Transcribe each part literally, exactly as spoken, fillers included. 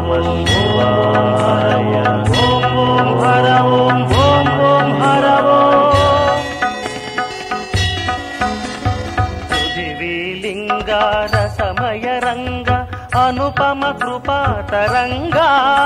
శివాయ. ఓం ఓం హర ఓం ఓం ఓం హర ఓం. పృథివీలింగ రసమయ రంగ అనుపమ కృపాతరంగా.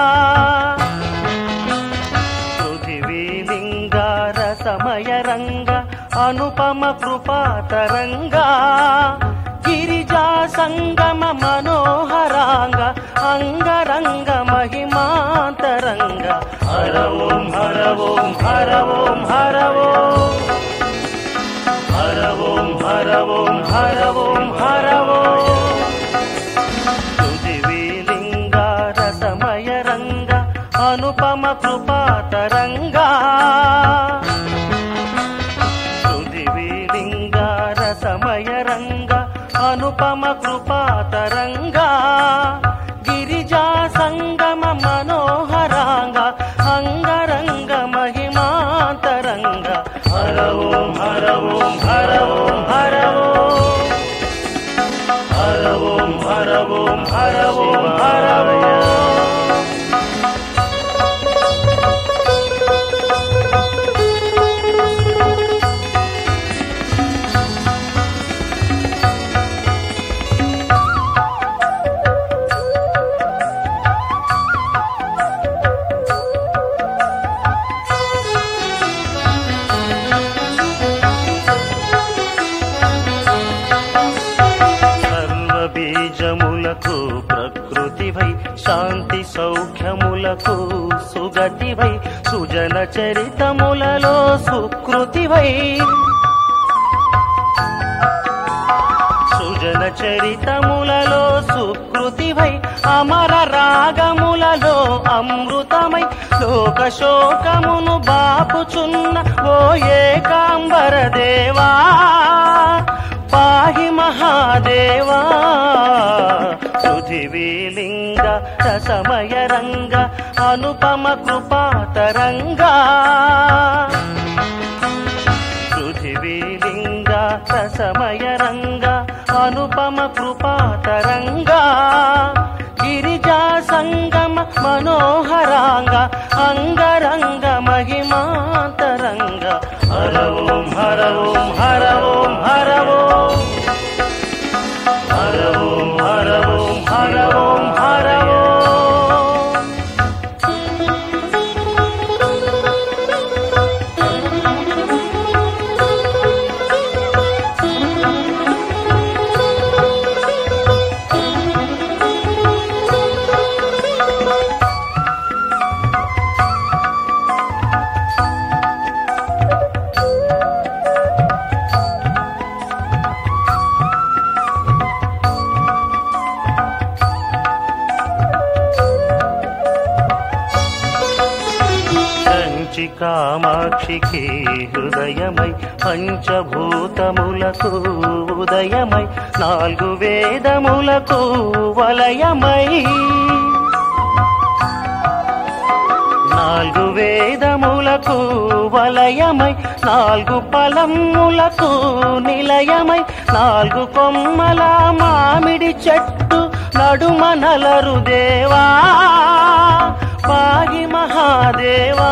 పృథివీలింగ రసమయ రంగ అనుపమ కృపాతరంగా. గిరిజా సంగమ మనోహరాంగ అంగరంగ మహిమాంతరంగ. హర ఓం హర ఓం హర ఓం హర ఓం. హర ఓం హర ఓం హర ఓం హర ఓం. పృథివీలింగ రసమయ రంగ అనుపమ కృపాతరంగా. పృథివీలింగ రసమయ రంగ అనుపమ కృపాతరంగా. గిరిజా సంగమ మనోహరాంగ అంగరంగ మహిమాంతరంగ. హర ఓం హర ఓం హర ఓం హర ఓం. హర ఓం హర ఓం హర ఓం హర ఓం. బీజములకు ప్రకృతివై శాంతి సౌఖ్యములకు సుగతివై సుజన చరితములలో సుకృతివై. సుజన చరితములలో సుకృతివై అమర రాగములలో అమృతమై లోక శోకమును బాపుచున్న ఓ ఏకాంబర దేవా పాహి మహాదేవా. పృథివీలింగ రసమయ రంగ అనుపమ కృపాతరంగా. పృథివీలింగ రసమయ రంగ అనుపమ కృపాతరంగా. గిరిజా సంగమ మనోహరాంగ అంగరంగ మహిమాంతరంగ. హర ఓం హర ఓం హర ఓం హర ఓం. హర ఓం హర ఓం హర ఓం హర ఓం. కామాక్షికి హృదయమై పంచభూతములకు ఉదయమై నాలుగు వేదములకు వలయమై. నాలుగు వేదములకు వలయమై నాలుగు పలములకు నిలయమై నాలుగు కొమ్మల మామిడి చెట్టు నడుమ నలరు దేవా పాగి మహాదేవా.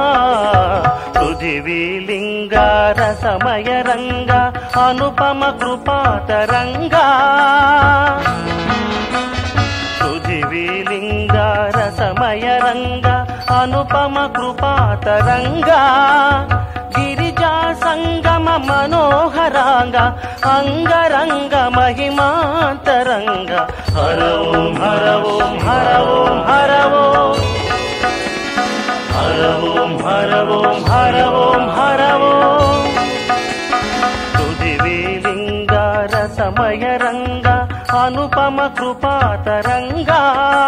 పృథివీలింగ రసమయ రంగ అనుపమ కృపాతరంగా. పృథివీలింగ రసమయ రంగ అనుపమ కృపాతరంగా. గిరిజా సంగమ మనోహరాంగ అంగరంగ మహిమాంతరంగ. హర ఓం హర ఓం హర ఓం హర ఓం. హర ఓం హర ఓం హర ఓం హర ఓం. పృథివీలింగ రసమయ రంగ అనుపమ కృపాతరంగా.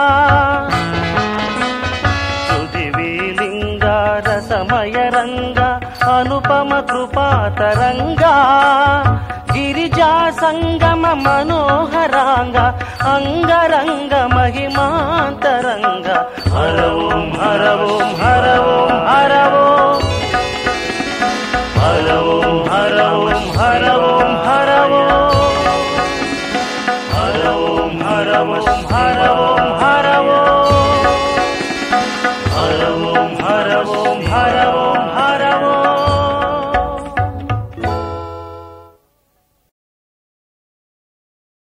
పృథివీలింగ రసమయ రంగ అనుపమ కృపాతరంగా. గిరిజా సంగమ మనోహరాంగ అంగరంగ మహిమాంతరంగ. హర ఓం హర ఓం హర ఓం హర ఓం. హర ఓం హర ఓం హర ఓం హర ఓం. హర ఓం హర ఓం హర ఓం.